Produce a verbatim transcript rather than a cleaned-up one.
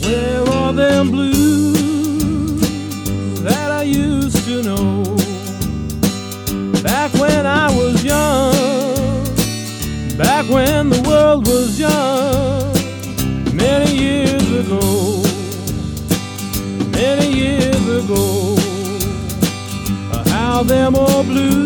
Where are them blues that I used to know? Back when I was young, back when the world was young, many years ago, many years ago. How them old blues